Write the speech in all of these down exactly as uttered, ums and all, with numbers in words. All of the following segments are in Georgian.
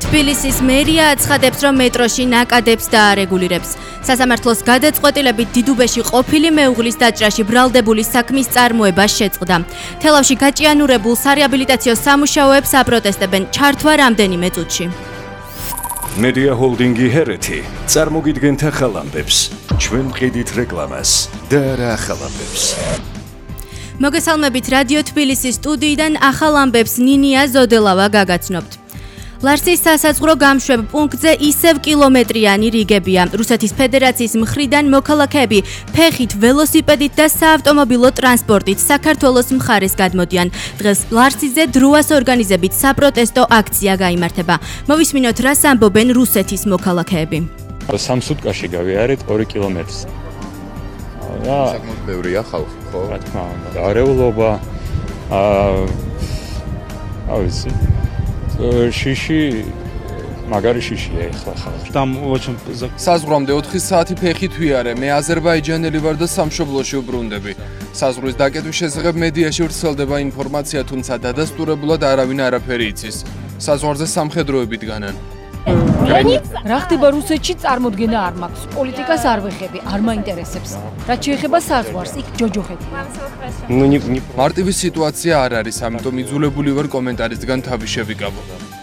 თბილისის მერია აცხადებს, რომ მეტროში ნაკადებს დაარეგულირებს. სასამართლოს გადაწყვეტილებით დიდუბეში ყოფილი მეუღლის დაჭრაში ბრალდებული საქმის წარმოება შეწყდა. თელავში გაჭიანურებულ სარეაბილიტაციო სამუშაოებს აპროტესტებენ ჩართვა რამდენიმე წუთში. Media Holding-ი ჰერეთი წარმოგიდგენთ ახალ ამბებს. ჩვენ მყიდით რეკლამას და რა ახალ ამბებს. მოგესალმებით რადიო თბილისის სტუდიიდან ახალ ამბებს ნინია ზოდელავა გაგაცნობთ. ლარსის სასაზღვრო გამშვებ პუნქტზე ისევ კილომეტრიანი რიგებია. რუსეთის ფედერაციის მხრიდან მოქალაქეები ფეხით, ველოსიპედით და საავტომობილო ტრანსპორტით საქართველოს მხარეს გადმოდიან. დღეს ლარსიზე დროას ორგანიზებით საპროტესტო აქცია გაიმართება. მოვისმინოთ, რას ამბობენ რუსეთის მოქალაქეები. სამ სუტკაში გავიარეთ ორი კილომეტრს. და საკმაოდ ბევრია ხალხი, ხო? რა თქმა უნდა, არეულობა აა ავიცი შიში მაგარი შიშია ეხლა ხალხი. Там очень საზღვრამდე ოთხი საათი ფეხით ვიარე. მე აზერბაიჯანელი ვარ და სამშობლოში ვბრუნდები. საზღვრის დაკეტვის შესახებ მედიაში ვრცელდება ინფორმაცია, თუმცა დადასტურებულად არავინ არაფერი იცის. საზღვარზე სამხედროები დგანან. რა ხდება რუსეთში წარმოდგენა არ მაქვს. პოლიტიკას არ ვეხები, არ მაინტერესებს. რაც შეეხება საზღვარს, იქ ჯოჯოხეთია. მარტივი სიტუაცია არ არის, ამიტომ იძულებული ვარ კომენტარისგან თავი შევიკავო.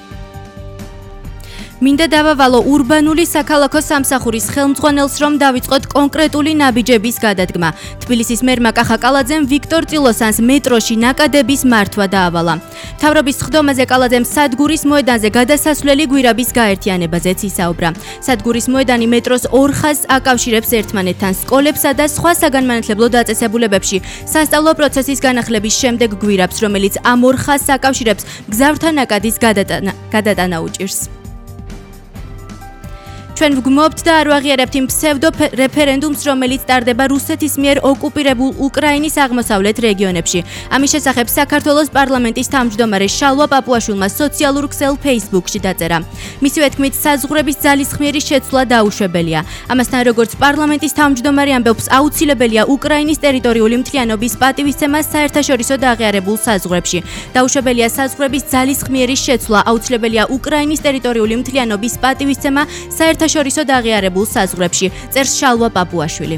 მინდა დავავალო ურბანული საქალაქო სამსახურის ხელმძღვანელს, რომ დავიწყოთ კონკრეტული ნაბიჯების გადადგმა. თბილისის მერმა კახა კალაძემ ვიქტორ წილოსანს მეტროში ნაკადების მართვა დაავალა. მთავრობის სხდომაზე კალაძემ სადგურის მოედანზე გადასასვლელი გვირაბის გაერთიანებაზეც ისაუბრა. სადგურის მოედანი მეტროს ორ ხაზს აკავშირებს ერთმანეთთან. სკოლებსა და სხვა საგანმანათლებლო დაწესებულებებში სასწავლო პროცესის განახლების შემდეგ გვირაბს, რომელიც ამ ორ ხაზს აკავშირებს, გზავრთა ნაკადის გადატანა უჭირს. ჩვენ ვგმობთ და არ ვაღიარებთ იმ ფსევდო რეფერენდუმს, რომელიც ტარდება რუსეთის მიერ ოკუპირებულ უკრაინის აღმოსავლეთ რეგიონებში. ამის შესახებ საქართველოს პარლამენტის თავმჯდომარე შალვა პაპუაშვილმა სოციალურ ქსელ Facebook-ში დაწერა. მისივე თქმით, საზღვრების ძალისხმიერი შეცვლა დაუშვებელია. ამასთან, როგორც პარლამენტის თავმჯდომარე ამბობს, აუცილებელია უკრაინის ტერიტორიული მთლიანობის პატივისცემა საერთაშორისო დაღიარებულ საზღვრებში. დაუშვებელია საზღვრების ძალისხმიერი შეცვლა, აუცილებელია უკრაინის ტერიტორიული მთლიანობის პატივისცემა საერთაშორისო შორისო დაღიარებულ საზღვრებში, წერს შალვა პაპუაშვილი.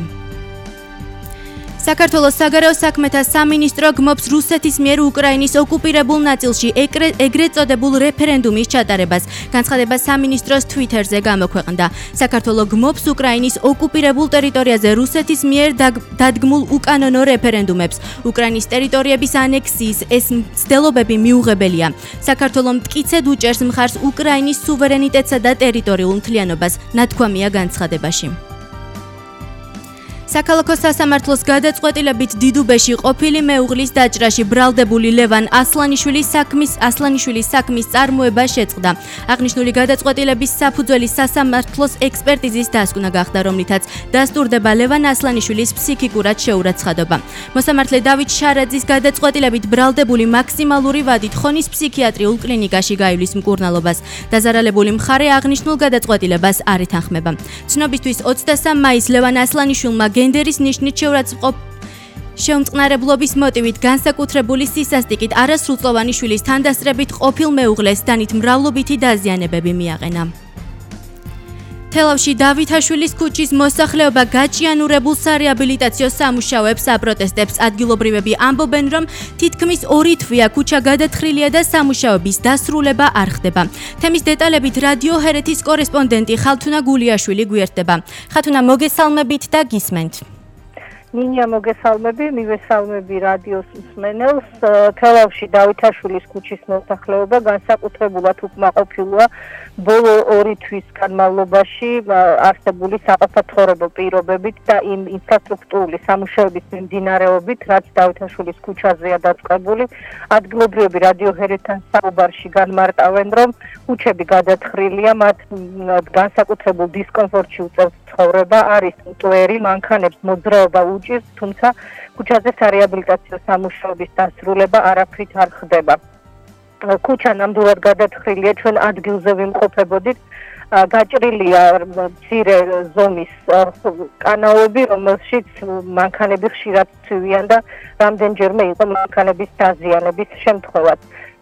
საქართველოს საგარეო საქმეთა სამინისტრო გმობს რუსეთის მიერ უკრაინის ოკუპირებულ ნაწილში ეგრეთ წოდებულ რეფერენდუმის ჩატარებას. განცხადება სამინისტროს Twitter-ზე გამოქვეყნდა. საქართველო გმობს უკრაინის ოკუპირებულ ტერიტორიაზე რუსეთის მიერ დადგმულ უკანონო რეფერენდუმებს. უკრაინის ტერიტორიების ანექსიის ეს მცდელობები მიუღებელია. საქართველო მტკიცედ უჭერს მხარს უკრაინის სუვერენიტეტსა და ტერიტორიულ მთლიანობას, ნათქვამია განცხადებაში. საქალაქო სასამართლოს გადაწყვეტილებით დიდუბეში ყოფილი მეუღლის დაჭრაში ბრალდებული ლევან ასლანიშვილის საქმის ასლანიშვილის საქმის წარმოება შეწყდა. აღნიშნული გადაწყვეტილების საფუძველი სასამართლოს ექსპერტიზის დასკვნა გახდა, რომლითაც დასტურდება ლევან ასლანიშვილის ფსიქიკურად შეურაცხადობა. მოსამართლე დავით შარაძის გადაწყვეტილებით ბრალდებული მაქსიმალური ვადით ხონის ფსიქიატრიულ კლინიკაში გაივლის მკურნალობას. დაზარალებული მხარე აღნიშნულ გადაწყვეტილებას არ ეთანხმება. ცნობისთვის ოცდასამ მაისს ლევან ასლანიშვილმა გენდერის ნიშნით შეურაცხყოფ შეუმწყნარებლობის მოტივით განსაკუთრებული სისასტიკით არასრულწლოვანი შვილის თანდასწრებით ყოფილ მეუღლეს დანით მრავლობითი დაზიანებები მიაყენა. თელავში დავითაშვილის ქუჩის მოსახლეობა გაჭიანურებულ სარეაბილიტაციო სამუშაოებს აპროტესტებს. ადგილობრივები ამბობენ, რომ თითქმის ორი თვეა ქუჩა გადათხრილია და სამუშაოების დასრულება არ ხდება. თემის დეტალებით რადიო ჰერეთის კორესპონდენტი ხალთუნა გულიაშვილი გვერდება. ხათუნა, მოგესალმებით და გისმენთ. ნინია, მოგესალმები, მივესალმები რადიოს მსმენელს. თელავში დავითაშვილის ქუჩის მოსახლეობა განსაკუთრებულად უკმაყოფილოა ბოლო ორი თვის განმავლობაში არსებული საყოფაცხოვრებო პირობებით და იმ ინფრასტრუქტურული სამუშაოების მიმდინარეობით, რაც დავითაშვილის ქუჩაზეა დაწყებული. ადგილობრივები რადიო ჰერეთთან საუბარში განმარტავენ, რომ ქუჩები გადათხრილია, მათ განსაკუთრებულ დისკომფორტში უწევს ცხოვრება, არის მტვერი, მანქანებს მოძრაობა უჭირს, თუმცა ქუჩაზე სარეაბილიტაციო სამუშაოების დასრულება არაფრით არ ხდება. ქუჩა ნამდვილად გადათხრილია, ჩვენ ადგილზე ვიმყოფებოდით, გაჭრილია მცირე ზომის კანალები, რომელშიც მანქანები ხშირად ცვივიან და რამდენჯერმე იყო მანქანების დაზიანების შემთხვევაც.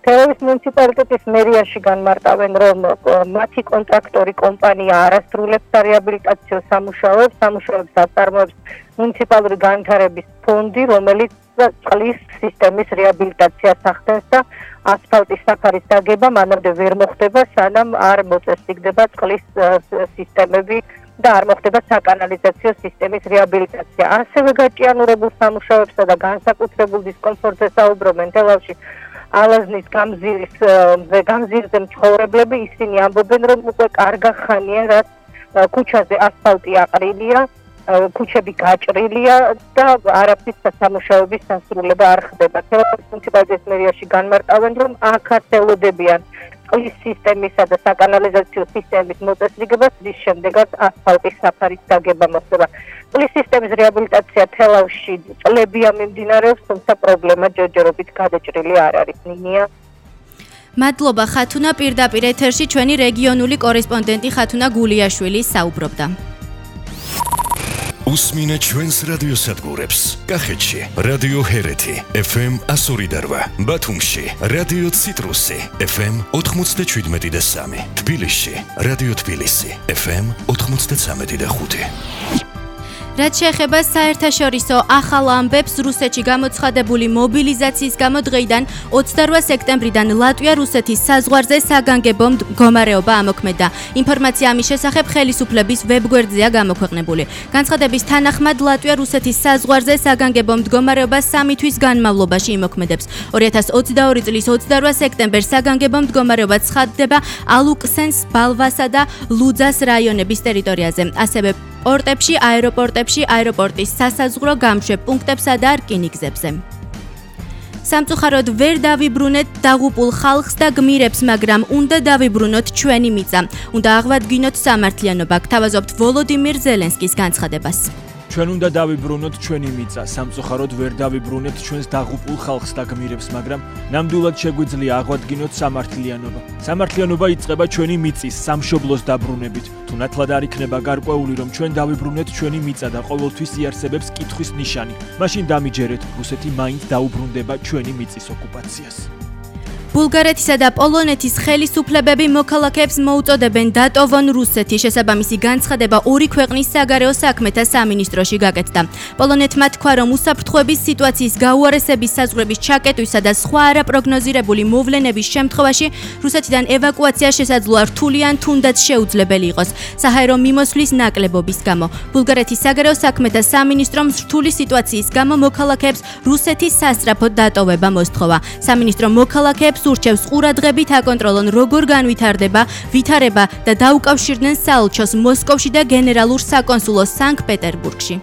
თელავის მუნიციპალიტეტის მერიაში განმარტავენ, რომ მათი კონტრაქტორი კომპანია არასრულებს რეაბილიტაციო სამუშაოებს, სამუშაოებს აწარმოებს მუნიციპალური განვითარების ფონდი, რომელიც წყლის სისტემის რეაბილიტაციას ახდენს და ასფალტის საფარის დაგება მანამდე ვერ მოხდება, სანამ არ მოწესრიგდება წყლის სისტემები და არ მოხდება საკანალიზაციო სისტემის რეაბილიტაცია. ასევე გაჭიანურებულ სამუშაოებსა და განსაკუთრებულ დისკომფორტზე საუბრობენ თელავში ალაზნის გამზირის გამზირზე მცხოვრებლები, ისინი ამბობენ, რომ უკვე კარგა ხანია, რაც ქუჩაზე ასფალტი აყრილია, ქუჩები გაჭრილია და არაფრის სამუშაოების დასრულება არ ხდება. თელავის მუნიციპალიტეტის მერიაში განმარტავენ, რომ აქ აწელოდებიან წყლის სისტემისა და საკანალიზაციო სისტემის მოწესრიგებას, რის შემდეგაც ასფალტის საფარის დაგება მოხდება. წყლის სისტემის რეაბილიტაცია თელავში წლებია მიმდინარეობს, თუმცა პრობლემა ჯერჯერობით გადაჭრილი არ არის. ნინია. მადლობა ხათუნა, პირდაპირ ეთერში ჩვენი რეგიონული კორესპონდენტი ხათუნა გულიაშვილი საუბრობდა. უსმინეთ ჩვენს რადიოსადგურებს. კახეთში რადიო ჰერეთი ეფ ემ εκατო ორი და რვა, ბათუმში რადიო ციტრუსი ეფ ემ ოთხმოცდაშვიდმეტი და სამი, თბილისში რადიო თბილისი ეფ ემ ოთხმოცდაცამეტი და ხუთი. რაც შეეხება საერთაშორისო ახალ ამბებს, რუსეთში გამოცხადებული მობილიზაციის გამო დღეიდან ოცდარვა სექტემბრიდან ლატვია-რუსეთის საზღვარზე საგანგებო მდგომარეობა ამოქმედა. ინფორმაცია ამის შესახებ ხელისუფლების ვებგვერდზეა გამოქვეყნებული. განცხადების თანახმად, ლატვია-რუსეთის საზღვარზე საგანგებო მდგომარეობა სამი თვის განმავლობაში იმოქმედებს. ორი ათას ოცდაორი წლის ოცდარვა სექტემბერს საგანგებო მდგომარეობა ცხადდება ალუქსენს, ბალვასა და ლუძას რაიონების ტერიტორიაზე. ასევე პორტებში, აეროპორტებში, აეროპორტის სასაზღვრო გამშვებ პუნქტებსა და რკინიგზებზე. სამწუხაროდ ვერ დავიბრუნეთ დაღუპულ ხალხს და გმირებს, მაგრამ უნდა დავიბრუნოთ ჩვენი მიწა. უნდა აღვადგინოთ სამართლიანობა, გთავაზობთ ვოლოდიმირ ზელენსკის განცხადებას. ჩვენ უნდა დავიბრუნოთ ჩვენი მიწა, სამწუხაროდ ვერ დავიბრუნებთ ჩვენს დაღუპულ ხალხს და გმირებს, მაგრამ ნამდვილად შეგვიძლია აღვადგინოთ სამართლიანობა. სამართლიანობა იწყება ჩვენი მიწის, სამშობლოს დაბრუნებით. თუ ნათლად არ იქნება გარკვეული, რომ ჩვენ დავიბრუნეთ ჩვენი მიწა და ყოველთვის იარსებებს კითხვის ნიშანი, მაშინ დამიჯერეთ, რუსეთი მაინც დაუბრუნდება ჩვენი მიწის ოკუპაციას. ბულგარეთისა და პოლონეთის ხელისუფლებები მოქალაქეებს მოუწოდებენ დატოვონ რუსეთი. შესაბამისი განცხადება ორი ქვეყნის საგარეო საქმეთა სამინისტროში გაკეთდა. პოლონეთმა თქვა, რომ უსაფრთხოების სიტუაციის გაუარესების საზღვრების ჩაკეტვისა და სხვა არაპროგნოზირებული მოვლენების შემთხვევაში რუსეთიდან ევაკუაცია შესაძლოა რთული ან თუნდაც შეუძლებელი იყოს. საჰაერო მიმოსვლის ნაკლებობის გამო. ბულგარეთის საგარეო საქმეთა სამინისტრომ რთული სიტუაციის გამო მოქალაქეებს რუსეთის სასწრაფოდ დატოვება მოსთხოვა. სამინისტრო მოქალაქეებს ურჩევს ყურადღებით აკონტროლონ როგორ განვითარდება ვითარება და დაუკავშირდნენ საელჩოს მოსკოვში და გენერალურ საკონსულოს სანქტ-პეტერბურგში.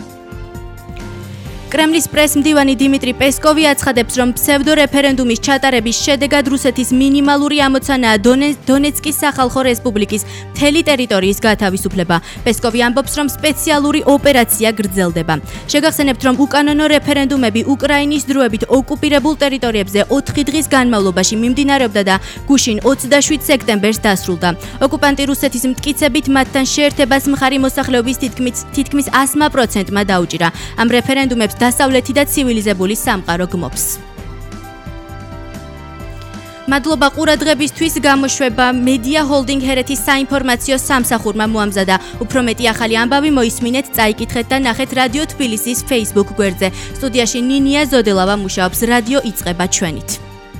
კრემლის პრესმდივანი დიმიტრი პესკოვი აცხადებს, რომ ფსევდორეფერენდუმის ჩატარების შედეგად რუსეთის მინიმალური ამოცანაა დონეცკის სახალხო რესპუბლიკის მთელი ტერიტორიის გათავისუფლება. პესკოვი ამბობს, რომ სპეციალური ოპერაცია გრძელდება. შეგახსენებთ, რომ უკანონო რეფერენდუმები უკრაინის დროებით ოკუპირებულ ტერიტორიებზე ოთხი დღის განმავლობაში მიმდინარეობდა და გუშინ ოცდაშვიდ სექტემბერს დასრულდა. ოკუპანტი რუსეთის მტკიცებით მათთან შეერთებას მხარი მოსახლეობის თითქმის ასმა პროცენტმა დაუჭირა. ამ რეფერენდუმებს დასავლეთი და ცივილიზებული სამყარო გმობს. მადლობა ყურადღებისთვის. გამოშვება მედია ჰოლდინგ ჰერეთის საინფორმაციო სამსახურმა მოამზადა. უფრო მეტი ახალი ამბავი მოისმინეთ, წაიკითხეთ და ნახეთ რადიო თბილისის Facebook გვერდზე. სტუდიაში ნინია ზოდელავა მუშაობს. რადიო იწყება ჩვენით.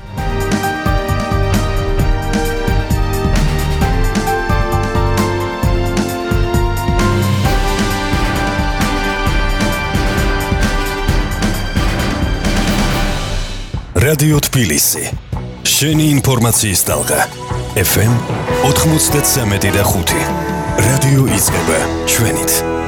რადიო თბილისი. შენი ინფორმაციის ტალღა. ეფ ემ ოთხმოცდაცამეტი და ხუთი. რადიო იწყება ჩვენით.